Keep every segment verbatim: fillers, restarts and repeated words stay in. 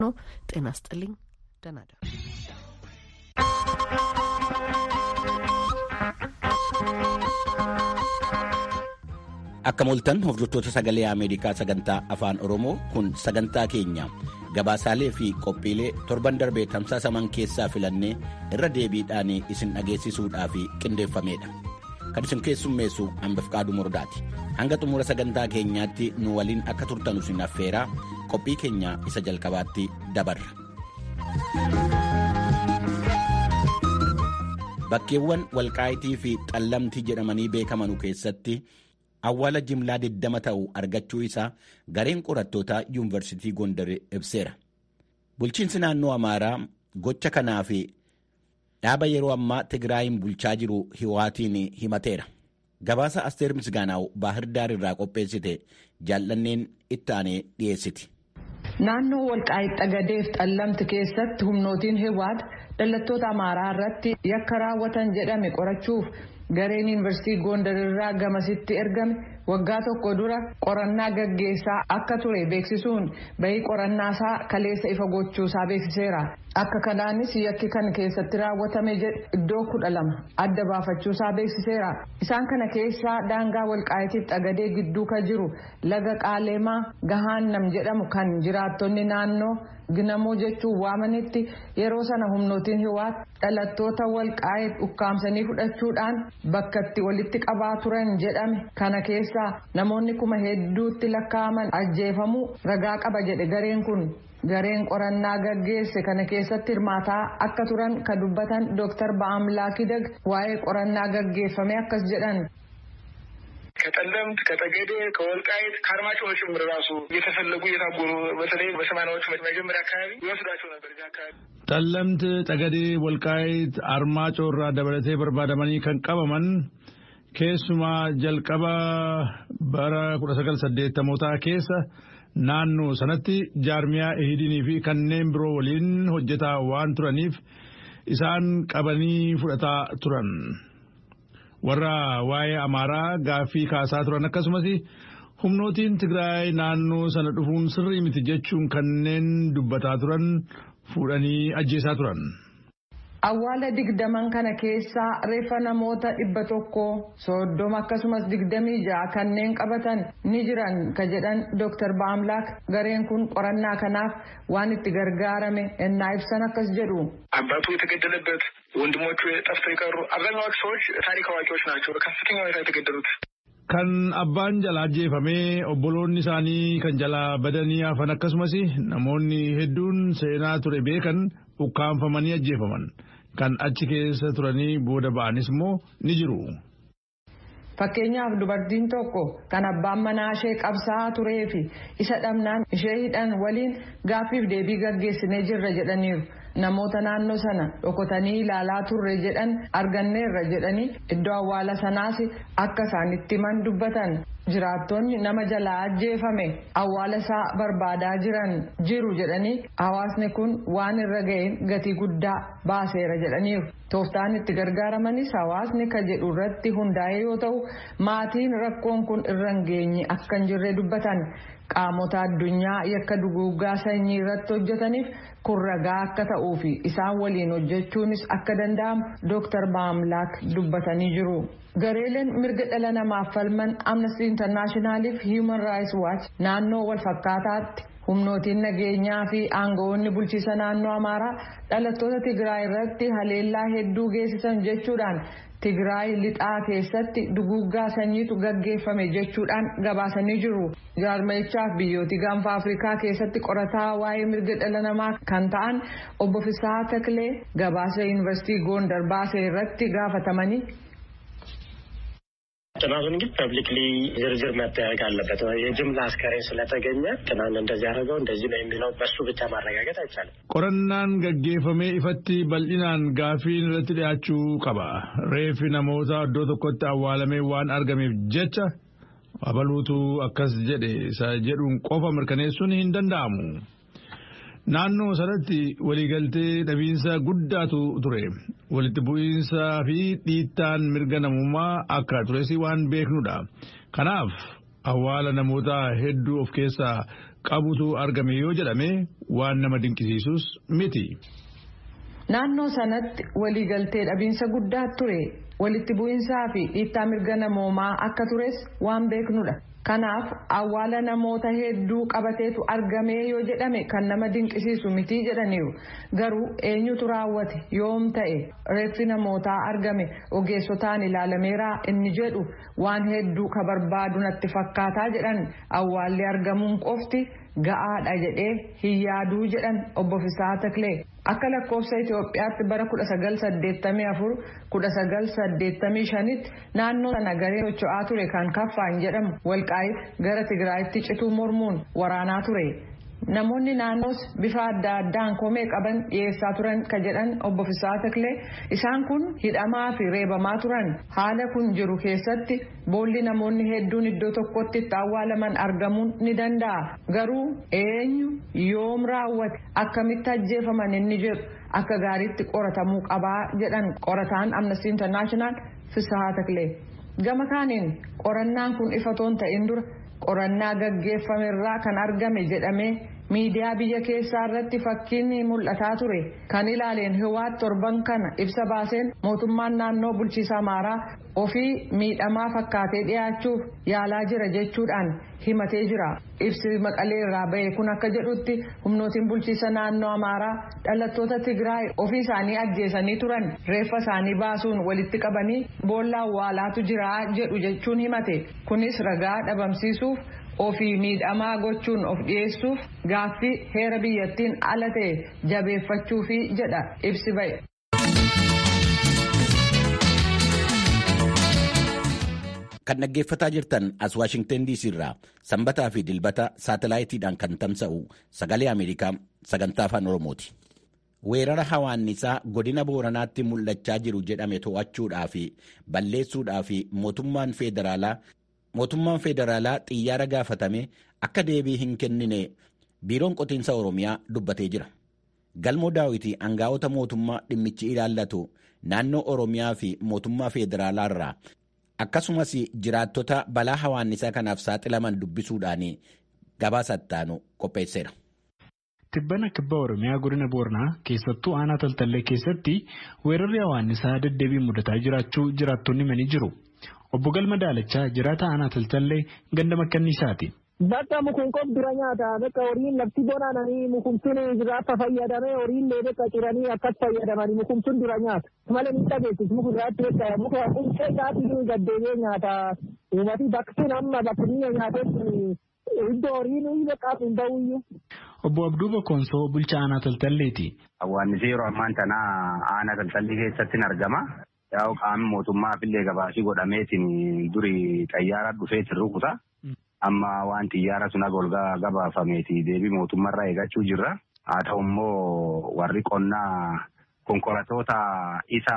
ነው። ጤና ይስጥልኝ። ደህና ደሩ። Akka moltan hordoftoota sagalee Ameerikaa sagantaa afaan Oromoo kun sagantaa keenya gabaasaalee fi qophiilee torban darbee tamsaasaman keessaa filannee irra deebiidhaan isin dhageessisuudhaaf qindeeffameedha. Kan isin keessummeessu Ambafqaaduu Mordaati. Hanga xumura sagantaa keenyaatti nu waliin akka turtanu isin affeeraa qophii keenya isa jalqabaatti dabarra. Bakkeewwan Walqaayitii fi Xallamtii jedhamanii beekaman keessatti awwaala jimlaa digdama ta'u argachuu isaa gareen qorattootaa yuunivarsiitii Gondar ibseera. Bulchiinsi naannoo Amaaraa gocha kanaa fi dhaaba yeroo ammaa Tigraayin bulchaa jiru Hiwaatiin himateera. Gabaasa Asteer Misgaanaaw Baahirdaar irraa qopheessite jaallanneen ittaanee dhiyeessiti. Naannoo Walqaayit Xagadeef Xallamti keessatti humnootiin Hiwaat dhalattoota Amaaraa irratti yakka raawwatan jedhame qorachuuf gareen yuunivarsiitii Gondar irraa gamasitti ergame waggaa tokko dura qorannaa gaggeessaa akka ture beeksisuun bahii qorannaasaa kaleessa ifa gochuusaa beeksiseera. Akka kanaanis yakki kan keessatti raawwatame jedhe iddoo kudha lama adda baafachuusaa beeksiseera. Isaan kana keessaa daangaa Walqaayitiif Xagadee gidduu ka jiru laga Qaaleemaa Gahaannam jedhamu kan jiraattonni naannoo Ginamoo jechuun waamanitti yeroo sana humnootiin Hiwaat dhalattoota Walqaayit ukkaamsanii fudhachuudhaan bakkatti walitti qabaa turan jedhame kana keessaa namoonni kuma hedduutti lakkaa'aman ajjeefamuu ragaa qaba jedhe gareen kun. Gareen qorannaa gaggeesse kana keessatti hirmaataa akka turan ka dubbatan Dooktar Ba'amlaaki Dag waa'ee qorannaa gaggeeffame akkas jedhan. ከጠለምት ከጠገዴ ከወልቃይት ከአርማጭሆ ጭምር ራሱ እየተፈለጉ እየታጎሩ በተለይ በሰማናዎቹ መጀመሪያ አካባቢ ይወስዷቸው ነበር። እዚያ አካባቢ ጠለምት ጠገዴ ወልቃይት አርማጭሆ irraa dabalatee barbaadamanii kan qabaman keessumaa jalqaba bara kudha sagal saddeettamoota keessa naannoo sanatti jaarmiyaa ehidinii fi kanneen biroo waliin hojjetaa waan turaniif isaan qabanii fudhataa turan. warra waa'ee Amaaraa gaaffii kaasaa turan akkasumas humnootiin Tigraay naannoo sana dhufuun sirrii miti jechuun kanneen dubbataa turan fuudhanii ajjeesaa turan. Awwaala digdaman kana keessaa reeffa namoota dhibba tokko soddoma akkasumas digdamii ja'a kanneen qabatan ni jiran ka jedhan Dooktar Ba'amlaak gareen kun qorannaa kanaaf waan itti gargaarame ennaa ibsan akkas jedhu. አባቱ የተገደለበት ወንድሞቹ ጠፍተው የቀሩ አብዛኛዎቹ ሰዎች ታሪክ አዋቂዎች ናቸው። በከፍተኛ ሁኔታ የተገደሉት kan abbaan jalaa ajjeefamee obboloonni isaanii kan jalaa badanii hafan akkasumas namoonni hedduun seenaa ture beekan ukkaanfamanii ajjeefaman kan achi keessa turanii booda ba'anis immoo ni jiru. Fakkeenyaaf dubartiin tokko kan abbaan manaa ishee qabsaa'aa turee fi isa dhabnaan ishee hidhan waliin gaaffiif deebii gaggeessinee jirra jedhaniiru. Namoota naannoo sana dhokotanii ilaalaa turre jedhan arganneerra jedhanii iddoo awwaala sanaas akka isaanitti himan dubbatan. Jiraattonni nama jalaa ajjeefame awwaala isaa barbaadaa jiran jiru jedhanii hawaasni kun waan irra ga'een gatii guddaa baaseera jedhaniiru. Tooftaan itti gargaaramanis hawaasni ka jedhu irratti hundaa'e yoo ta'u maatiin rakkoon kun irra hin geenye akka hin jirre dubbatan. Qaamota addunyaa yakka duguuggaa sanyii irratti hojjetaniif kun ragaa akka ta'uu fi isaan waliin hojjechuunis akka danda'amu Dooktar Ba'amlaak dubbatanii jiru. Gareeleen mirga dhala namaaf falman Amnesty International fi Human Rights Watch naannoo wal fakkaataatti humnootiin nageenyaa fi aangawoonni bulchiisa naannoo Amaaraa dhalattoota Tigraay irratti haleellaa hedduu geessisan jechuudhaan Tigraay lixaa keessatti duguuggaa sanyiitu gaggeeffame jechuudhaan gabaasanii jiru. Jaarmayichaaf biyyooti gaanfa Afrikaa keessatti qorataa waa'ee mirga dhala namaa kan ta'an obbo Fisaa Taklee gabaasa yuunivarsiitii Gondar baasee irratti gaafatamanii. ጥናቱን ግን ፐብሊክሊ ዝርዝር መጠየቅ አለበት። የጅምላ አስከሬን ስለተገኘ ጥናት እንደዚህ ያደረገው እንደዚህ ነው የሚለው በሱ ብቻ ማረጋገጥ አይቻልም። ቆረናን ገጌፈሜ ኢፈቲ በልኢናን ጋፊን irratti dhiyaachuu qaba. Reeffi namoota iddoo tokkotti awwaalamee waan argameef jecha abaluutu akkas jedhe isa jedhuun qofa mirkaneessuun hin danda'amu. Naannoo sanatti waliigaltee dhabiinsa guddaatu ture. Walitti bu'iinsaa fi dhiittaan mirga namummaa akka tures waan beeknudha. Kanaaf awwaala namoota hedduu of keessaa qabutu argame yoo jedhame waan nama dinqisiisus miti. Naannoo sanatti waliigaltee dhabiinsa guddaa ture. Walitti bu'insaa fi dhiittaa mirga namoomaa akka tures waan beeknudha. Kanaaf awwaala namoota hedduu qabateetu argamee yoo jedhame kan nama dinqisiisu miti jedhaniiru. Garuu eenyutu raawwate yoom ta'e reeffi namootaa argame ogeessotaan ilaalameera inni jedhu waan hedduu ka barbaadu natti fakkaataa jedhan. Awwaalli argamuun qofti ga'aadha jedhee hin yaaduu jedhan obbo Fisaa Taklee. Akka lakkoofsa Itoophiyaatti bara kudha sagal saddeettamii afur kudha sagal saddeettamii shanitti naannoo sana garee socho'aa ture kan kaffaan jedhamu Walqaayit gara Tigraayitti cituu mormuun waraanaa ture. Namoonni naannoos bifa adda addaan komee qaban dhiyeessaa turan ka jedhan obbo Fisaa Taklee isaan kun hidhamaa fi reebamaa turan. Haala kun jiru keessatti boolli namoonni hedduun iddoo tokkotti itti awwaalaman argamuun ni danda'a. Garuu eenyu yoom raawwate akkamitti ajjeefaman inni jedhu akka gaariitti qoratamuu qabaa jedhan qorataan Amnesty International Fisaa Taklee. Gama kaaniin qorannaan kun ifatoon ta'in dura qorannaa gaggeeffamerraa kan argame jedhamee miidiyaa biyya keessaa irratti fakkiin mul'ataa ture. Kan ilaaleen Hiwaat torban kana ibsa baaseen mootummaan naannoo bulchiisa Amaaraa ofii miidhamaa fakkaatee dhiyaachuuf yaalaa jira jechuudhaan himatee jira. Ibsi Maqalee irraa ba'e kun akka jedhutti humnootiin bulchiisa naannoo Amaaraa dhalattoota Tigraay ofii isaanii ajjeesanii turan reeffa isaanii baasuun walitti qabanii boolla awwaalaatu jira jedhu jechuun himate. Kunis ragaa dhabamsiisuuf ofii miidhamaa gochuun of dhiyeessuuf gaaffii heera biyyattiin ala ta'e jabeeffachuufi jedha ibsi ba'e. Kan dhaggeeffataa jirtan as Waashingtan D C irraa sanbataa fi dilbata saatalaayitiidhaan kan tamsa'u sagalee Ameerikaa sagantaa afaan Oromooti. Weerara hawaannisaa godina Booranaatti mul'achaa jiru jedhame to'achuudhaa fi balleessuudhaa fi mootummaan federaalaa mootummaan federaalaa xiyyaara gaafatame akka deebii hin kennine biiroon qotiinsa Oromiyaa dubbatee jira. Galmoo Daawiti aangaa'ota mootummaa dhimmichi ilaallatu naannoo Oromiyaa fi mootummaa federaalaa irraa akkasumas jiraattota balaa hawaannisaa kanaaf saaxilaman dubbisuudhaan gabaasa ittaanu qopheesseera. Tibbana kibba Oromiyaa godina Booranaa keessattuu aanaa Taltallee keessatti weerarri hawaannisaa deddeebiin mudataa jiraachuu jiraattonni himanii jiru. Obbo Galma Daalachaa jiraata aanaa Taltallee ganda Makkanniisaati. Bakka mukunqoof dura nyaata bakka horiin lafti bonaananii mukumtuun jiraata fayyadamee horiin leedeka ciranii akkas fayyadamanii mukumtuun dura nyaata. Malee ni dhageessis muka jiraatti beektaa muka humnee isaatiin gaddeebee nyaata. Uummati baksuun amma bakki nyaatetti iddoo horiin bakka hin ba'uyyuu. Obbo Abduu Bokkonsoo bulchaa aanaa Taltalleeti. Hawaannisi yeroo ammaan tanaa aanaa Taltallee keessatti argama. Yaa'u qaamni mootummaa fillee gabaasii godhameetiin duri xayyaara dhufeetiin rukuta. Amma waan xiyyaara sun golgaa gabaafameeti deebii mootummaarraa eegachuu jirra. Haa ta'u immoo warri qonnaa konkolaattota isa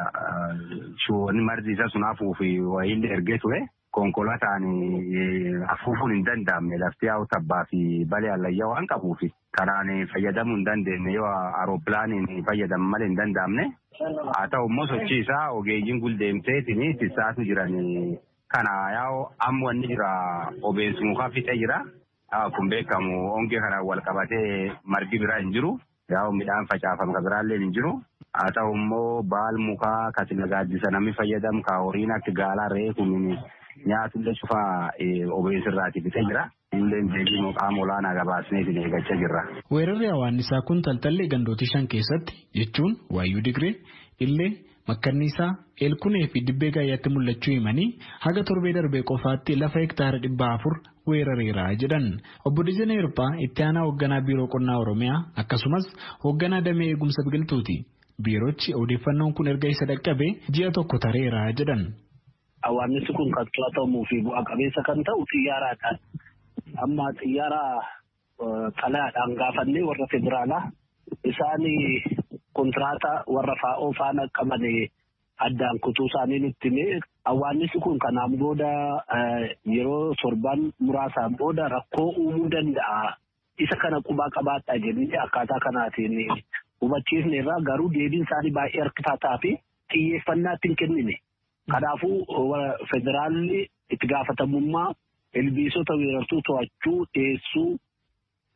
shuwoonni margi isa sun hafuuf wayiillee ergee ture. Konkolaataan afuufuun hin danda'amne lafti yaa'u tabbaa fi balee allayyaa waan qabuuf karaan fayyadamuu hin dandeenye yoo aerooppilaaniin fayyadamu malee hin danda'amne. Haa ta'u immoo sochii isaa ogeeyyiin guldeemteetiin tissaatu jiran. Kana yaa'u amma wanni jira obeessu mukaa fixee jira. Kun beekamu hongee kana wal qabatee margi biraa hin jiru. Yaa'u midhaan facaafame kan biraallee hin jiru. Haa ta'u immoo baal mukaa kasi nagaaddisa namni fayyadamu ka horiin akka gaalaa re'ee kun nyaatullee cufaa obeessirraati fixee jira. Illee deebii qaama olaanaa gabaasneetiin eeggachaa jirra. Weerarri hawaannisaa kun Taltallee gandooti shan keessatti jechuun Waayyuu Digree, Illee, Makkanniisaa, Eelkunee fi Dibbee Gaayyaatti mul'achuu himanii haga torbee darbee qofaatti lafa hektaara dhibba afur weerareera jedhan. Obbo Dijanee Hirphaa itti aanaa hoogganaa biiroo qonnaa Oromiyaa akkasumas hoogganaa damee eegumsa biqiltuuti. Biiroochi odeeffannoon kun erga isa dhaqqabee ji'a tokko tareera jedhan. Hawaannisi kun kan to'atamuu fi bu'a qabeessa kan ta'u xiyyaaraadhaan. Amma xiyyaara xalayaadhaan gaafannee warra federaalaa isaan kontiraataa warra faa'oo faana qaban addaan kutuu isaanii nutti himee hawaannisi kun kanaan booda yeroo torban muraasaan booda rakkoo uumuu danda'a. Isa kana qubaa qabaadhaa jennee akkaataa kanaatiin hubachiifne irraa garuu deebiin isaanii baay'ee harkifataa fi xiyyeeffannaatti hin kennine. Kanaafuu federaalli itti gaafatamummaa ilbiisota weerartuu to'achuu dhiyeessuu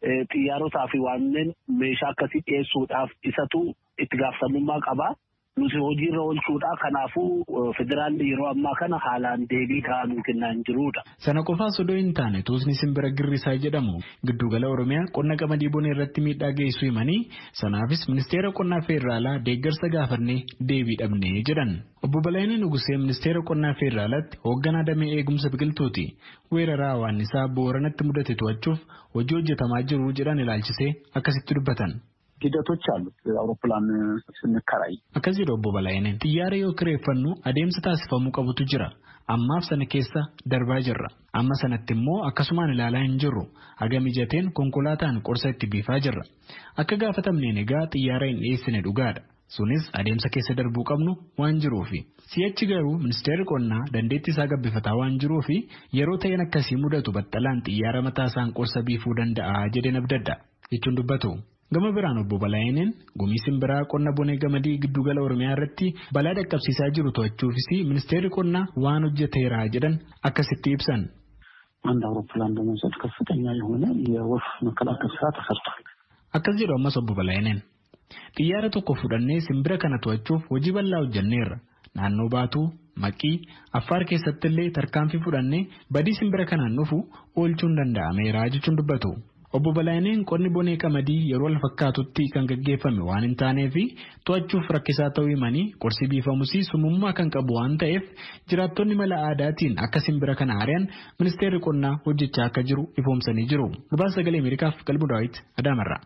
xiyyaarotaa fi wanneen meeshaa akkasii dhiyeessuudhaaf isatu itti gaafatamummaa qaba. Nuti hojiirra oolchuudha. Kanaafuu federaalli yeroo ammaa kana haalaan deebii ta'an kennaa hin jirudha. Sana qofaas odoo hin taane tuusni simbira girrisaa jedhamu giddugala Oromiyaa qonna qamadii bonee irratti miidhaa geessuu himanii sanaafis ministeera qonnaa feeraalaa deeggarsa gaafannee deebii dhabnee jedhan. Obbo Balaayinee Nugusee ministeera qonnaa feeraalaatti hoogganaa damee eegumsa biqiltuuti. Weeraraa hawaannisaa Booranatti mudate to'achuuf hojii hojjetamaa jiru jedhan ilaalchisee akkasitti dubbatan. ሂደቶች አሉት አውሮፕላን ስንከራይ akkasi jedhu obbo Balaayineen xiyyaara yoo kireeffannu adeemsa taasifamuu qabutu jira ammaaf sana keessa darbaa jirra amma sanatti immoo akkasumaan ilaalaa hin jirru haga mijateen konkolaataan qorsa itti biifaa jirra akka gaafatamneen egaa xiyyaara hin dhiyeessine dhugaadha sunis adeemsa keessa darbuu qabnu waan jiruufi si'achi garuu ministeerri qonnaa dandeettii isaa gabbifataa waan jiruufi yeroo ta'een akkasii mudatu battalaan xiyyaara mataa isaan qorsa biifuu danda'a jedheen abdadda jechuun dubbatu. Gama biraan obbo Balaayineen gumii simbiraa qonna bonee gamadii giddugala Oromiyaa irratti balaa dhaqqabsiisaa jiru to'achuufis ministeerri qonnaa waan hojjeteera jedhan akkasitti ibsan. አንድ አውሮፕላን በመውሰድ ከፍተኛ የሆነ የወፍ መከላከል ስራ ተሰርቷል። akkas jedhu ammas obbo Balaayineen xiyyaara tokko fudhannee simbira kana to'achuuf hojii bal'aa hojjenneerra naannoo Baatuu Maqii Affaar keessatti illee tarkaanfii fudhannee badii simbira kanaan dhufu oolchuun danda'ameera jechuun dubbatu. Obbo Balaayineen qonni bonee qamadii yeroo wal fakkaatutti kan gaggeeffame waan hin taaneef to'achuuf rakkisaa ta'uu himanii qorsi biifamus sumummaa kan qabu waan ta'eef jiraattonni mala aadaatiin akka simbira kana ari'an ministeerri qonnaa hojjechaa akka jiru ifoomsanii jiru. Gabaasa sagalee Ameerikaaf Qalbuu Daawit Adaamarraa.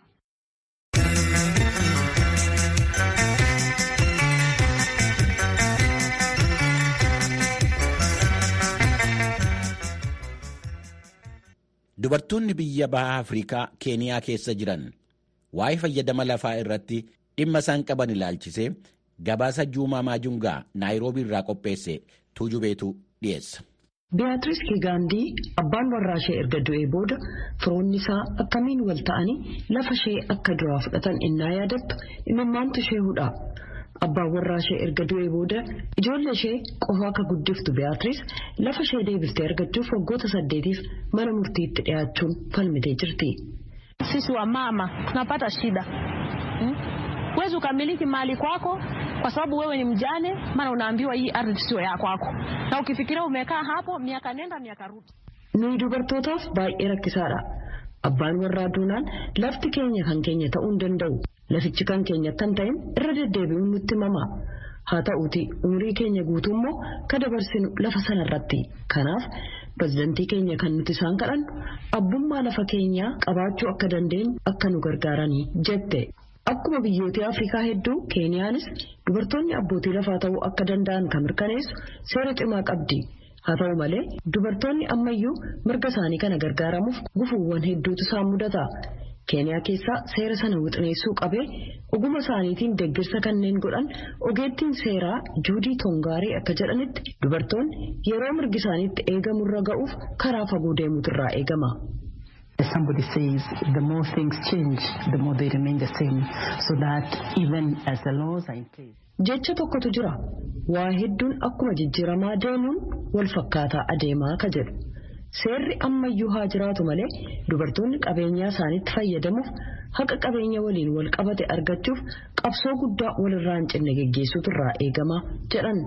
Dubartoonni biyya baha Afrikaa Keeniyaa keessa jiran waa'ee fayyadama lafaa irratti dhimma isaan qaban ilaalchisee gabaasa Juumaa Maajungaa Naayiroobii irraa qopheesse Tuujubeetu dhiyeessa. Beatrice Kigaandii abbaan warraa ishee erga du'ee booda firoonni isaa akkamiin wal ta'anii lafa ishee akka duraa fudhatan innaa yaadattu imimmaantu ishee hudha. Abbaan warraa ishee erga du'ee booda ijoollee ishee qofa akka guddiftu Beatrice lafa ishee deebiftee argachuuf waggoota saddeetiif mana murtiitti dhiyaachuun falmitee jirti. Sisi wa mama tunapata shida. Hmm? Huwezi ukamiliki mali kwako kwa sababu wewe ni mjane, maana unaambiwa hii ardhi sio ya kwako. Na ukifikiria umekaa hapo miaka nenda miaka rudi. Nuyi dubartootaaf baay'ee rakkisaadha. Abbaan warraa duunaan lafti keenya kan keenya ta'uu hin danda'u. Lafichi kan keenya tan ta'in irra deddeebi'uun nutti mama. Haa ta'uuti umrii keenya guutuu immoo ka dabarsinu lafa sanarratti. Kanaaf pirezidantii keenya kan nuti isaan kadhannu abbummaa lafa keenyaa qabaachuu akka dandeenyu akka nu gargaaranii jette. Akkuma biyyoota Afrikaa hedduu Keeniyaanis dubartoonni abbootii lafaa ta'uu akka danda'an kan mirkaneessu seera cimaa qabdi. Haa ta'u malee dubartoonni ammayyuu mirga isaanii kana gargaaramuuf gufuuwwan hedduutu isaan mudata. Keeniyaa keessaa seera sana wixineessuu qabee oguma isaaniitiin deeggarsa kanneen godhan ogeettiin seeraa Juudii Tongaarii akka jedhanitti dubartoonni yeroo mirgi isaaniitti eegamurra ga'uuf karaa fagoo deemuutu irraa eegama. Somebody says the more things change, the more they remain the same, so that even as the laws are in place. Jecha tokkotu jira. Waa hedduun akkuma jijjiiramaa deemuun wal fakkaataa adeemaa ka jedhu. Seerri ammayyuu haa jiraatu malee dubartoonni qabeenyaa isaaniitti fayyadamuuf haqa qabeenya waliin wal qabate argachuuf qabsoo guddaa walirraa hin cinne geggeessuutu irraa eegama jedhan.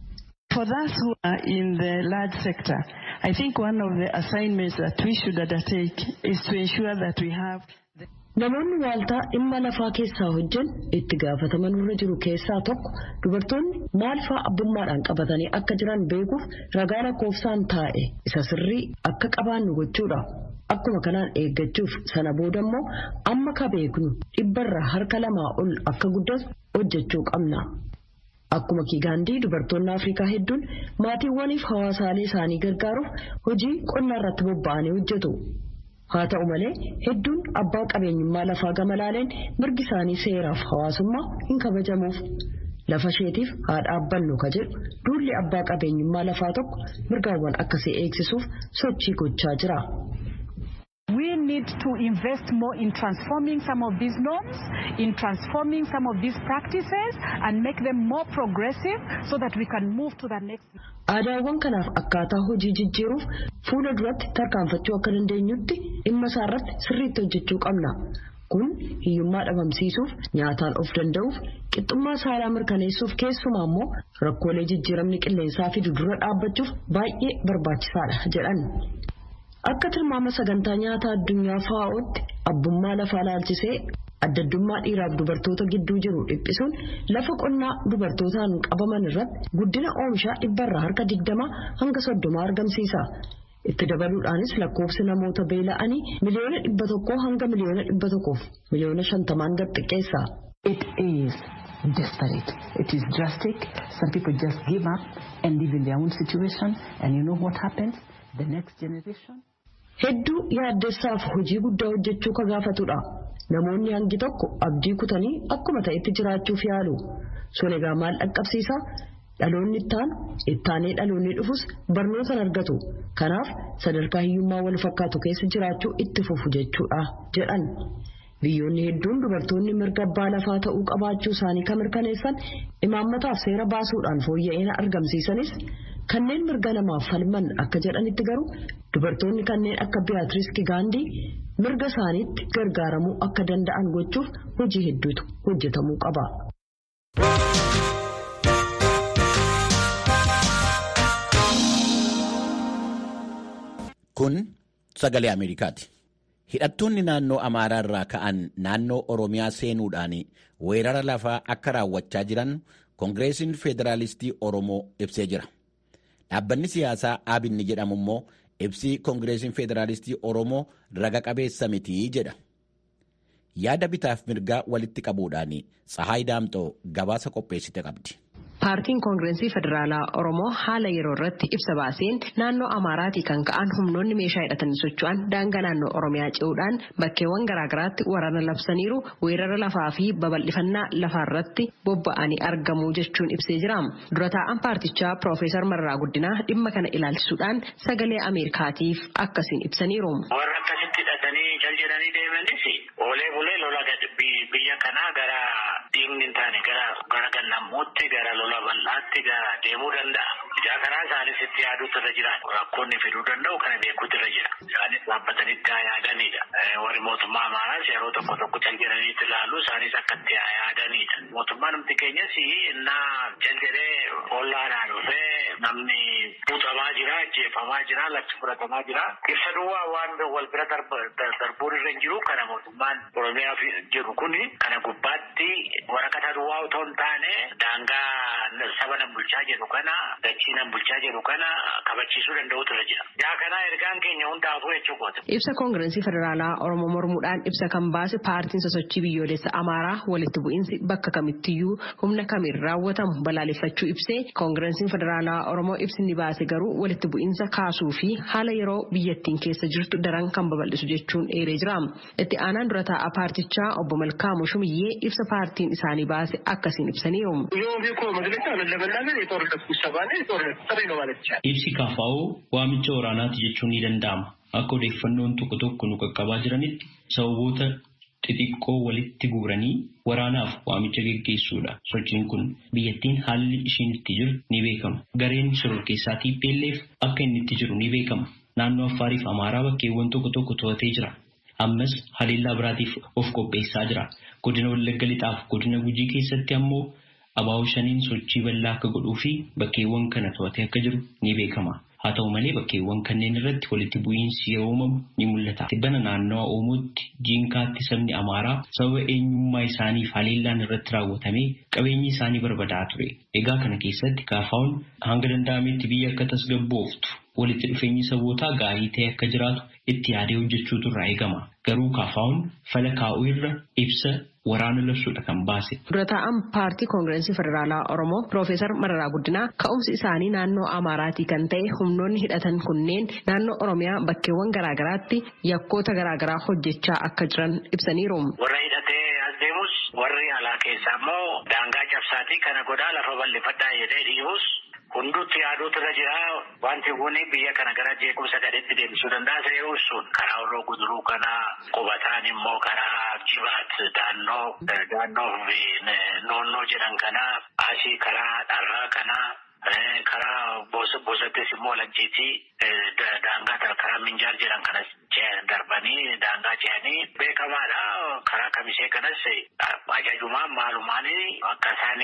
For those who are in the large sector, I think one of the assignments that we should undertake is to ensure that we have Namoonni waaltaa dhimma lafaa keessaa hojjan itti gaafataman irra jiru keessaa tokko dubartoonni maal fa'aa abbummaadhaan qabatanii akka jiran beekuuf ragaa lakkoofsaan taa'e isa sirrii akka qabaannu gochuudha. Akkuma kanaan eeggachuuf sana booda immoo amma ka beeknu dhibbarra harka lamaa ol akka guddatu hojjechuu qabna. Akkuma Kigaandii dubartoonni Afrikaa hedduun maatiiwwaniif hawaasaalee isaanii gargaaruuf hojii qonnaa irratti bobba'anii hojjetu. Haa ta'u malee hedduun abbaa qabeenyummaa lafaa gama laaleen mirgi isaanii seeraaf hawaasummaa hin kabajamuuf. Lafa isheetiif haa dhaabbannu ka jedhu duulli abbaa qabeenyummaa lafaa tokko mirgaawwan akkasii eegsisuuf sochii gochaa jira. We need to invest more in transforming some of these norms, in transforming some of these practices and make them more progressive so that we can move to the next. Aadaawwan kanaaf akkaataa hojii jijjiiruuf fuula duratti tarkaanfachuu akka dandeenyutti dhimma isaarratti sirriitti hojjechuu qabna. Kun hiyyummaa dhabamsiisuuf, nyaataan of danda'uuf, qixxummaa saalaa mirkaneessuuf keessumaa immoo rakkoolee jijjiiramni qilleensaa fidu dura dhaabbachuuf baay'ee barbaachisaadha jedhan. Akka tilmaama sagantaa nyaataa addunyaa faa'ootti abbummaa lafaa laalchisee adda addummaa dhiiraaf dubartoota gidduu jiru dhiphisuun lafa qonnaa dubartootaan qabaman irratti guddina oomishaa dhibbarraa harka digdama hanga soddoma argamsiisa. Itti dabaluudhaanis lakkoofsi namoota beela'anii miliyoona dhibba tokkoo hanga miliyoona dhibba tokkoof miliyoona shantamaan gad xiqqeessa. It is desperate. It is drastic. Some people just give up and live in their own situation, and you know what happens? The next generation. Hedduu yaaddessaaf hojii guddaa hojjechuu ka gaafatudha. Namoonni hangi tokko abdii kutanii akkuma ta'etti jiraachuuf yaalu. Sun egaa maal dhaqqabsiisa? Dhaloonni ittaan ittaanee dhaloonni dhufus barnootaan argatu. Kanaaf sadarkaa hiyyummaa wal fakkaatu keessa jiraachuu itti fufu jechuudha jedhan. Biyyoonni hedduun dubartoonni mirga abbaa lafaa ta'uu qabaachuu isaanii kan mirkaneessan imaammataaf seera baasuudhaan fooyya'ina argamsiisanis kanneen mirga namaaf falman akka jedhanitti garuu dubartoonni kanneen akka Beatrice Kigaandii mirga isaaniitti gargaaramuu akka danda'an gochuuf hojii hedduutu hojjetamuu qaba. Kun sagalee Ameerikaati. Hidhattoonni naannoo Amaaraa irraa ka'an naannoo Oromiyaa seenuudhaan weerara lafaa akka raawwachaa jiran Koongireesiin Federaalistii Oromoo ibsee jira. Dhaabbanni siyaasaa Abinni jedhamu immoo ibsii Koongireesiin Federaalistii Oromoo raga qabeessa mitii jedha. Yaada bitaaf mirgaa walitti qabuudhaan Tsahaay Daamxoo gabaasa qopheessite qabdi. Paartiin Koongireesii Federaalaa Oromoo haala yeroo irratti ibsa baaseen naannoo Amaaraatii kan ka'an humnoonni meeshaa hidhatanii socho'an daangaa naannoo Oromiyaa ce'uudhaan bakkeewwan garaagaraatti waraana labsaniiru weerara lafaa fi babal'ifannaa lafaarratti bobba'anii argamu jechuun ibsee jira. Dura taa'an paartichaa Piroofeesar Mararaa Guddinaa dhimma kana ilaalchisuudhaan sagalee Ameerikaatiif akkasiin ibsaniiru. Warra akkasitti hidhatanii jaljedhanii deemanis oolee bulee lola biyya kanaa gara diimni hin taane gara gannamuutti gara lola bal'aatti deemuu danda'a. Ijaa kanaa isaanis itti yaaduutu irra jira. Rakkoonni fiduu danda'u kana beekuutu irra jira. Isaanis dhaabbatanitti haa yaadanidha. Warri mootummaa Amaaraas yeroo tokko tokko jaljedhaniitti ilaalu isaanis akka itti haa yaadanidha. Mootummaan namti keenyas innaa jaljedhee ollaadhaa dhufee namni buutamaa jira, ajjeefamaa jira, lafti fudhatamaa jira. Ibsa duwwaa waan wal bira darbuun irra hin jiru kana mootummaan Oromiyaa jedhu kuni kana gubbaatti waraqata duwwaa otoo hin taane daangaa saba nan bulchaa jedhu kana dachii nan bulchaa jedhu kana kabachiisuu danda'utu irra jira. Yaa kana ergaan keenya hundaafuu jechuudha. Ibsa Koongireesii Federaalaa Oromoo mormuudhaan ibsa kan baase paartiin sosochii biyyoolessa Amaaraa walitti bu'iinsi bakka kamittiyyuu humna kamiin raawwatamu balaaleffachuu ibsee Koongireesiin Federaalaa Oromoo ibsi baase garuu walitti bu'iinsa kaasuu fi haala yeroo biyyattiin keessa jirtu daran kan babal'isu jechuun eeree jira. Itti aanaan dura taa'aa paartichaa obbo Malkaamuu Shumiyyee ibsa paartiin isaanii baase akkasiin ibsaniiru. Ibsi kaafaa'oo waamicha waraanaati jechuun ni danda'ama. Akka odeeffannoon tokko tokko nu qaqqabaa jiranitti sababoota xixiqqoo walitti guuranii waraanaaf waamicha geggeessuudha. Sochiin kun biyyattiin haalli ishiin itti jiru ni beekama. Gareen shororkeessaa T P L F akka inni itti jiru ni beekama. Naannoo Affaariif Amaaraa bakkeewwan tokko tokko to'atee jira. Ammas haleellaa biraatiif of qopheessaa jira. Godina Wallagga Lixaaf godina Gujii keessatti ammoo abaa'oo shaniin sochii bal'aa akka godhuu fi bakkeewwan kana to'atee akka jiru ni beekama. Haa ta'u malee bakkeewwan kanneen irratti walitti bu'iinsi yeroo uumamu ni mul'ata. Tibbana naannawa Oomootti Jiinkaatti sabni Amaaraa sababa eenyummaa isaaniif haleellaan irratti raawwatamee qabeenyi isaanii barbadaa'aa ture. Egaa kana keessatti kaafaa'uun hanga danda'ametti biyya akka tasgabbooftu walitti dhufeenyi sabootaa gaarii ta'e akka jiraatu itti yaadee hojjechuutu irraa eegama. Garuu kaafaa'uun fala kaa'uu irra ibsa waraana labsuudha kan baase. Dura taa'an paartii Koongireesii Federaalaa Oromoo Piroofeesar Mararaa Guddinaa ka'umsi isaanii naannoo Amaaraatii kan ta'e humnoonni hidhatan kunneen naannoo Oromiyaa bakkeewwan garaagaraatti yakkoota garaagaraa hojjechaa akka jiran ibsaniiru. Warra hidhatee as deemus warri alaa keessaa immoo daangaa cabsaatii kana godhaa lafa bal'ifadhaa jedhee dhiibus hunduutti yaaduutu irra jira. Wanti kun biyya kana gara jeequmsa gadheetti deebisuu danda'a ta'ee sun karaa Horroo Guduruu kana qubataan immoo karaa Jibaat daannoo daannoo fi noonnoo jedhan kana asii karaa Dharraa kana karaa Bosattis immoo Lajjiitii daangaa karaa Minjaar jedhan kanas darbanii daangaa ce'anii beekamaadha. Karaa Kamisee kanas ajajumaan maalumaan akka isaan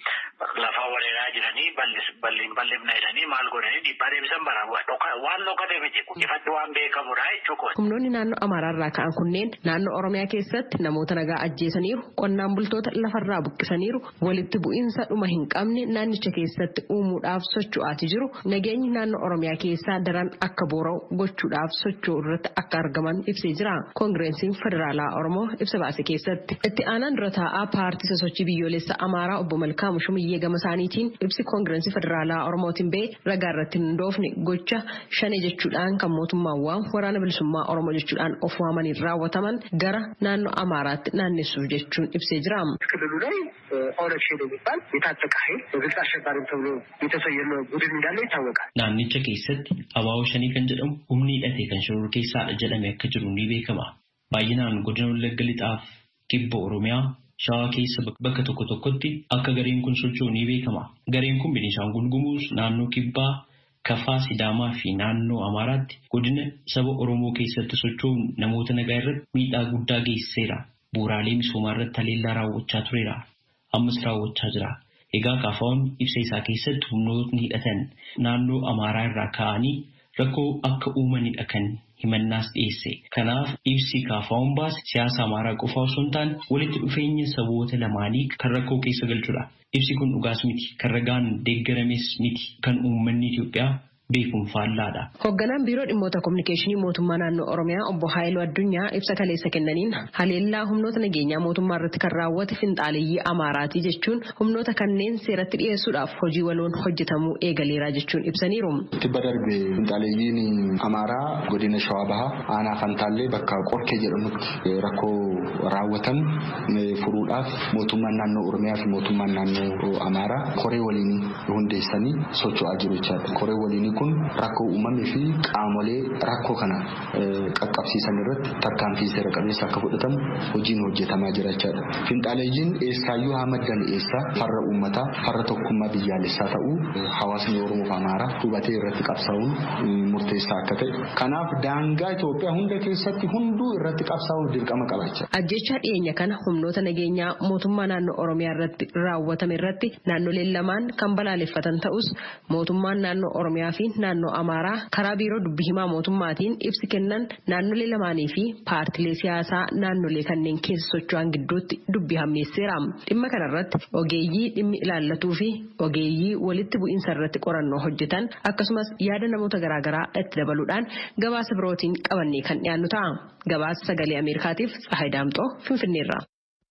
lafa waliiraa jiranii bal'in bal'ifna jedhanii maal godhanii dhiibbaa deebisan bara waan dhokatee miti ifatti waan beekamudha jechuudha. Humnoonni naannoo Amaaraarraa ka'an kunneen naannoo Oromiyaa keessatti namoota nagaa ajjeesaniiru, qonnaan bultoota lafarraa buqqisaniiru, walitti bu'iinsa dhuma hin qabne naannicha keessatti uumuudhaaf socho'aati jiru. Nageenyi naannoo Oromiyaa keessaa daran akka boora'u gochuudhaaf socho'u irratti akka argaman ibsee jira. Koongireensiin Federaalaa Oromoo ibsa baase keessatti itti aanaan dura taa'aa paartii sosochii biyyoolessa Amaaraa obbo Malkaamuu Shumiyyee gama isaaniitiin ibsi Koongireensi Federaalaa Oromootiin ba'e ragaa irratti hin hundoofne gocha shanee jechuudhaan kan mootummaan waamu waraana bilisummaa Oromoo jechuudhaan of waamanii raawwataman gara naannoo Amaaraatti naannessuuf jechuun ibsee jira. ክልሉ ላይ ኦነግ ሸኔ የሚባል የታጠቀ ኃይል በግልጽ አሸባሪ ተብሎ የተሰየመ ቡድን እንዳለ ይታወቃል። Naannicha keessatti abaaboo shanii kan jedhamu humni hidhatee kan shoror keessaadha jedhamee akka jiru ni beekama. Baay'inaan godina Wallagga Lixaaf kibba Oromiyaa Shawaa keessa bakka tokko tokkotti akka gareen kun socho'u ni beekama. Gareen kun Beenishaangul Gumuz naannoo kibbaa Kafaa Sidaamaa fi naannoo Amaaraatti godina saba Oromoo keessatti socho'uun namoota nagaa irratti miidhaa guddaa geessiseera. Bu'uuraalee misoomaa irratti haleellaa raawwachaa tureera. Ammas raawwachaa jira. Egaa Kaafaawwan ibsa isaa keessatti humnootni hidhatan naannoo Amaaraa irraa ka'anii rakkoo akka uumanidha kan himannaas dhiyeesse. Kanaaf ibsi Kaafaawwan baase siyaasa Amaaraa qofa osoo hin taane walitti dhufeenya saboota lamaanii kan rakkoo keessa galchudha. Ibsi kun dhugaas miti, kan ragaan deeggarames miti, kan uummanni Itoophiyaa beekuun faallaadha. Hoogganaan biiroo dhimmoota kominikeeshinii mootummaa naannoo Oromiyaa obbo Haayiluu Addunyaa ibsa kaleessa kennaniin haleellaa humnoota nageenyaa mootummaa irratti kan raawwate finxaaleeyyii Amaaraati jechuun humnoota kanneen seeratti dhiyeessuudhaaf hojii waloon hojjetamuu eegaleera jechuun ibsaniiru. Tibba darbe finxaaleeyyiin Amaaraa godina Shawaa Bahaa aanaa Fantaallee bakka Qorkee jedhamutti rakkoo raawwatan furuudhaaf mootummaan naannoo Oromiyaa fi mootummaan naannoo Amaaraa koree waliin hundeessanii socho'aa jiru jechaadha. Koree waliin kun rakkoo uumamee fi qaamolee rakkoo kana qaqqabsiisan irratti tarkaanfii seera qabeessa akka fudhatamu hojiin hojjetamaa jira jechaadha. Finxaaleeyyiin eessaayyuu haa maddan eessaa farra uummataa farra tokkummaa biyyaalessaa ta'uu hawaasni Oromoo fi Amaaraa hubatee irratti qabsaa'uun murteessaa akka ta'e. Kanaaf daangaa Itoophiyaa hunda keessatti hunduu irratti qabsaa'uun dirqama qabaachaa. Ajjechaa dhiyeenya kana humnoota nageenyaa mootummaa naannoo Oromiyaa irratti raawwatame irratti naannoleen lamaan kan balaaleffatan ta'us mootummaan naannoo Oromiyaa fi naannoo Amaaraa karaa biiroo dubbii himaa mootummaatiin ibsi kennan naannolee lamaanii fi paartilee siyaasaa naannolee kanneen keessa socho'an gidduutti dubbii hammeesseera. Dhimma kanarratti ogeeyyii dhimmi ilaallatuu fi ogeeyyii walitti bu'iinsa irratti qorannoo hojjetan akkasumas yaada namoota garaagaraa itti dabaluudhaan gabaasa birootiin qabannee kan dhiyaannu ta'a. Gabaasa sagalee Ameerikaatiif Tsahaay Daamxoo Finfinneerra.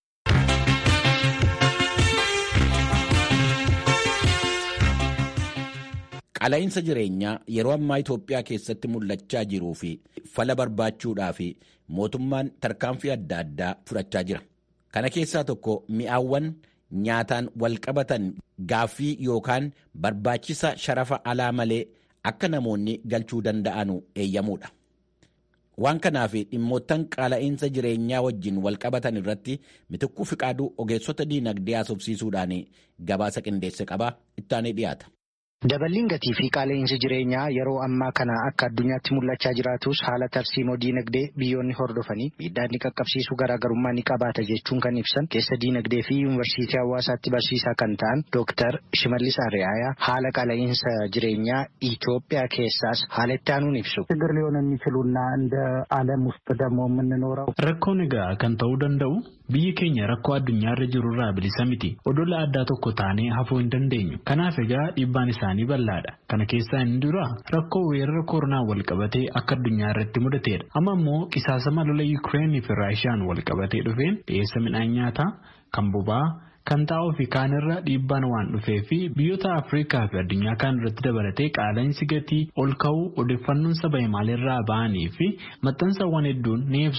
Qaala'insa jireenyaa yeroo ammaa Itoophiyaa keessatti mul'achaa jiruu fi fala barbaachuudhaa fi mootummaan tarkaanfii adda addaa fudhachaa jira. Kana keessaa tokko mi'aawwan nyaataan walqabatan gaaffii yookaan barbaachisa sharafa alaa malee akka namoonni galchuu danda'anu eeyyamuudha. Waan kanaaf dhimmoottan qaala'insa jireenyaa wajjin walqabatan irratti Mitikkuu Fiqaaduu ogeessota diinagdee haasofsiisuudhaan gabaasa qindeesse qaba ittaanee dhiyaata. Daballiin gatii fi qaala'insi jireenyaa yeroo ammaa kana akka addunyaatti mul'achaa jiraatus haala tarsiimoo diinagdee biyyoonni hordofanii miidhaa inni qaqqabsiisu garaagarummaa ni qabaata jechuun kan ibsan keessa diinagdee fi yuunivarsiitii hawaasaatti barsiisaa kan ta'an Dooktar Shimallis Ariyayaa haala qaala'insa jireenyaa Itoophiyaa keessaas haala itti aanuun ibsu. ችግር ሊሆን የሚችሉና እንደ ዓለም ውስጥ ደግሞ የምንኖረው rakkoon egaa kan ta'uu danda'u biyyi keenya rakkoo addunyaarra jirurraa bilisa miti. Odola addaa tokko taanee hafuu hin dandeenyu. Kanaaf egaa dhiibbaan isaanii bal'aadha. Kana keessaa inni dura rakkoo weerara koronaa wal qabatee akka addunyaa irratti mudateedha. Amma immoo qisaasama lola Yuukireenii fi Raashiyaan wal qabatee dhufeen dhiyeessa midhaan nyaataa kan boba'aa kan taa'uu fi kaanirra dhiibbaan waan dhufee fi biyyoota Afrikaa fi addunyaa kaan irratti dabalatee qaala'insi gatii ol ka'uu odeeffannoon saba himaalirraa ba'anii fi maxxansawwan hedduun ni ibsu.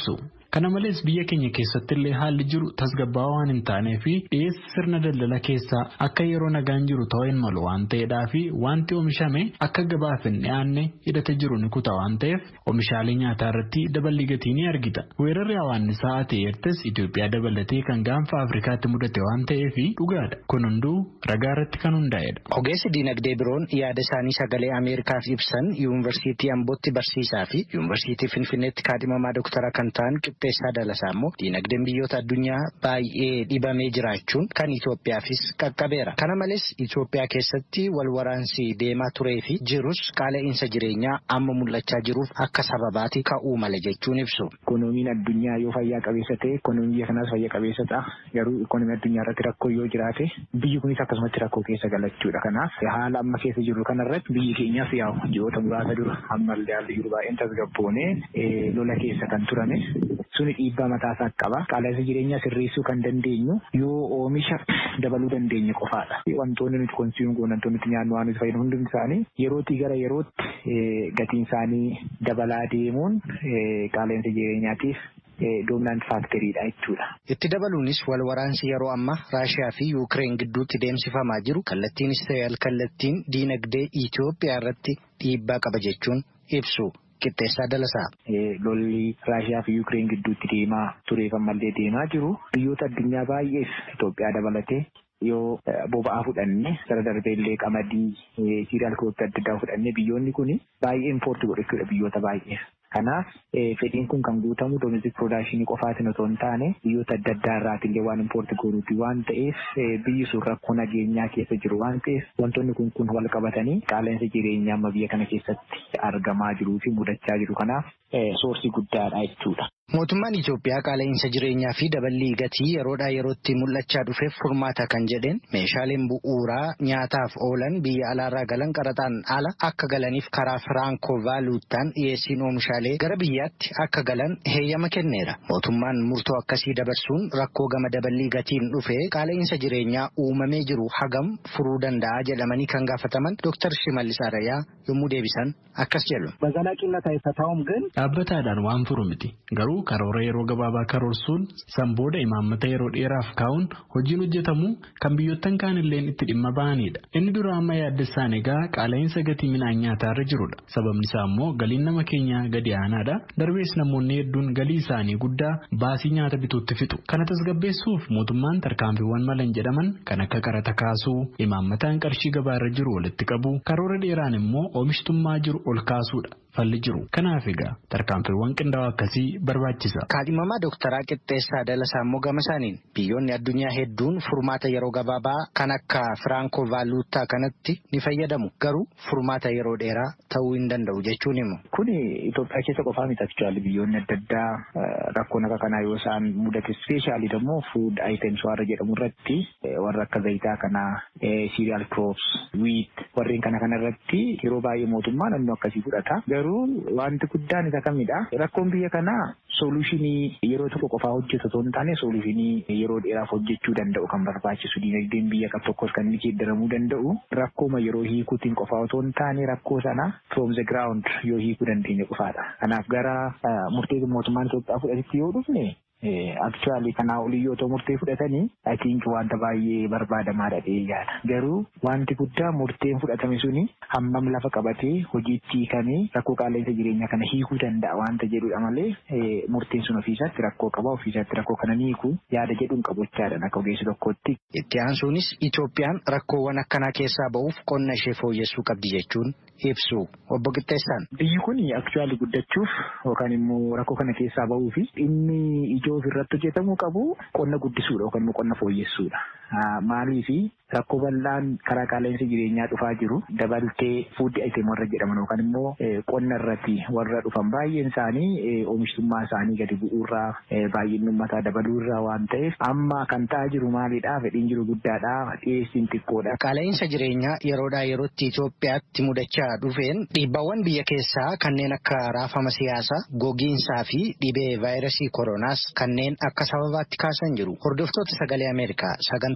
Kana malees biyya keenya keessatti illee haalli jiru tasgabbaa'aa waan hin taanee fi dhiyeessi sirna daldala keessaa akka yeroo nagaan jiru ta'uu hin malu waan ta'eedhaa fi wanti oomishame akka gabaaf hin dhiyaanne hidhate jiru ni kuta waan ta'eef oomishaalee nyaataa irratti daballi gatii ni argita. Weerarri hawaannisaa ATRTs Itoophiyaa dabalatee kan gaanfa Afrikaatti mudate waan ta'eef dhugaadha. Kun hunduu ragaa irratti kan hundaa'edha. Ogeessi diinagdee biroon yaada isaanii sagalee Ameerikaaf ibsan yuunivarsiitii Ambootti barsiisaa fi yuunivarsiitii Finfinneetti kaadhimamaa doktara kan ta'an Qixxeessaa Dalasaa immoo diinagdeen biyyoota addunyaa baay'ee dhibamee jiraachuun kan Itoophiyaafis qaqqabeera. Kana malees Itoophiyaa keessatti wal waraansi deemaa turee fi jirus qaala'insa jireenyaa amma mul'achaa jiruuf akka sababaati ka'uu mala jechuun ibsu. Ikoonomiin addunyaa yoo fayyaa qabeessa ta'e ikoonomiin biyya kanaas fayyaa qabeessa ta'a. Garuu ikoonomii addunyaa irratti rakkoo yoo jiraate biyyi kunis akkasumatti rakkoo keessa galachuudha. Kanaaf haala amma keessa jiru kanarratti biyyi keenyaaf yaa'u ji'oota muraasa dura ammallee haalli jiru baay'een tasgabboonee lola keessa kan turame suni dhiibbaa mataasaa qaba. Qaala'insa jireenyaa sirreessuu kan dandeenyu yoo oomisha dabaluu dandeenye qofaadha. Wantoonni nuti konsiiyuun goon wantoonni nuti nyaannu waan nuti fayyadamu hundi isaanii yerootii gara yerootti gatiin isaanii dabalaa deemuun qaala'insa jireenyaatiif dominant faakteriidha jechuudha. Itti dabaluunis wal waraansi yeroo ammaa Raashiyaa fi Yuukireen gidduutti deemsifamaa jiru kallattiinis ta'e alkallattiin diinagdee Itoophiyaa irratti dhiibbaa qaba jechuun ibsu. Qixxeessaa Dalasaa. Lolli Raashiyaa fi Yuukireen gidduutti deemaa tureef ammallee deemaa jiru biyyoota addunyaa baay'eef Itoophiyaa dabalatee yoo boba'aa fudhanne sara darbee illee qamadii siiriyaal kirooppii adda addaa fudhanne biyyoonni kun baay'ee impoorti godhachuudha biyyoota baay'eef. Kanaaf fedhiin kun kan guutamu domestic production qofaatiin otoo hin taane biyyoota adda addaa irraatillee waan impoorti godhuuti waan ta'eef biyyi sun rakkoo nageenyaa keessa jiru waan ta'eef wantoonni kun kun wal qabatanii qaala'insa jireenyaa amma biyya kana keessatti argamaa jiruu fi mudachaa jiru. Kanaaf soorsii guddaadha jechuudha. Mootummaan Itoophiyaa qaala'insa jireenyaa fi daballii gatii yeroodhaa yerootti mul'achaa dhufeef furmaata kan jedheen meeshaaleen bu'uuraa nyaataaf oolan biyya alaarraa galan qaraxaan ala akka galaniif karaa firaanko vaaluuttaan dhiyeessiin oomishaalee gara biyyaatti akka galan heeyyama kenneera. Mootummaan murtoo akkasii dabarsuun rakkoo gama daballii gatiin dhufee qaala'insa jireenyaa uumamee jiru hagam furuu danda'a jedhamanii kan gaafataman Dooktar Shimallis Arayyaa yommuu deebisan akkas jedhu. በዘላቂነት አይፈታውም ግን dhaabbataadhaan waan furu miti. Garuu karoora yeroo gabaabaa karoorsuun san booda imaammata yeroo dheeraaf kaa'uun hojiin hojjetamu kan biyyoottan kaanilleen itti dhimma ba'anidha. Inni dura amma yaaddessaan egaa qaala'insa gatii midhaan nyaataarra jirudha. Sababni isaa immoo galiin nama keenyaa gadi aanaadha. Darbees namoonni hedduun galii isaanii guddaa baasii nyaata bituutti fixu. Kana tasgabbeessuuf mootummaan tarkaanfiiwwan malan jedhaman kan akka qarata kaasuu, imaammataan qarshii gabaarra jiru walitti qabu, karoora dheeraan immoo oomishtummaa jiru ol kaasuudha. Falli jiru. Kanaaf egaa tarkaanfiiwwan qindaa'oo akkasii barbaachisa. Kaadhimamaa Dooktaraa Qixxeessaa Dalasaa immoo gama isaaniin biyyoonni addunyaa hedduun furmaata yeroo gabaabaa kan akka firaanko vaaluuttaa kanatti ni fayyadamu. Garuu furmaata yeroo dheeraa ta'uu hin danda'u jechuun himu. Kun Itoophiyaa keessa qofaa miti actually biyyoonni adda addaa rakkoon akka kanaa yoo isaan mudate ispeeshaalii immoo food items warra jedhamu irratti warra akka zayitaa kanaa cereal crops wheat warreen kana kana irratti yeroo baay'ee mootummaan naannoo akkasii fudhata. Garuu wanti guddaan isa kamidha. Rakkoon biyya kanaa soluushinii yeroo tokko qofaa hojjetu osoo hin taane soluushinii yeroo dheeraaf hojjechuu danda'u kan barbaachisu. Diinagdeen biyya tokkos kan inni geeddaramuu danda'u rakkooma yeroo hiikuutiin qofaa otoo hin taane rakkoo sana from the ground yoo hiikuu dandeenya qofaadha. Kanaaf gara murtee mootummaan Itoophiyaa fudhatetti yoo dhufne actually kanaa olii yoo ta'u murtee fudhatanii I think wanta baay'ee barbaadamaadha dheeyyaadha. Garuu wanti guddaa murteen fudhatame suni hammam lafa qabatee hojiitti hiikamee rakkoo qaala'insa jireenyaa kana hiikuu danda'a wanta jedhudha malee murteen sun ofiisaatti rakkoo qaba ofiisaatti rakkoo kana hiikuu yaada jedhuun qabochaadhaan akka ogeessi tokkotti. Itti aansuunis Itoophiyaan rakkoowwan akkanaa keessaa ba'uuf qonna ishee fooyyessuu qabdi jechuun ibsu. Obbo Qixxeessaan. Biyyi kun actually guddachuuf yookaan immoo rakkoo kana keessaa ba'uu fi inni ijoo ofirratti hojjetamuu qabu qonna guddisuudha yookaan immoo qonna fooyyessuudha. Maaliif rakkoo bal'aan karaa qaala'insa jireenyaa dhufaa jiru dabaltee food item warra jedhaman yookaan immoo qonna irratti warra dhufan baay'een isaanii oomishtummaa isaanii gadi bu'uurraa baay'inni uummataa dabaluurraa waan ta'eef amma kan ta'aa jiru maalidhaa fedhiin jiru guddaadhaa dhiyeessiin xiqqoodha. Qaala'insa jireenyaa yeroodhaa yerootti Itoophiyaatti mudachaa dhufeen dhiibbaawwan biyya keessaa kanneen akka raafama siyaasaa, gogiinsaa fi dhibee vaayirasii koronaas kanneen akka sababaatti kaasan jiru. Hordoftoota sagalee Ameerikaa sagantaa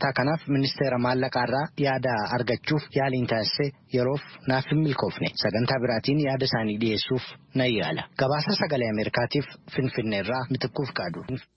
sagantaa kanaaf ministeera maallaqaarraa yaada argachuuf yaaliin taasise yeroof naaf hin milkoofne. Sagantaa biraatiin yaada isaanii dhiyeessuuf nan yaala. Gabaasa sagalee Ameerikaatiif Finfinneerraa Mitikkuuf Qaadu.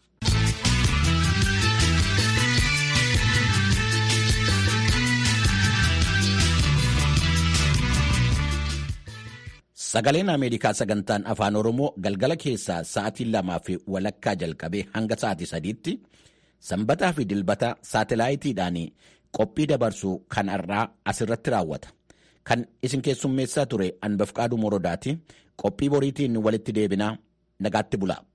Sagaleen Ameerikaa sagantaan afaan Oromoo galgala keessaa sa'aatii lamaa fi walakkaa jalqabee hanga sa'aatii sadiitti sanbataa fi dilbata saatalaayitiidhaan qophii dabarsuu kan har'aa asirratti raawwata. Kan isin keessummeessaa ture Anbafqaaduu Morodaati. Qophii boriitiin walitti deebinaa nagaatti bulaa.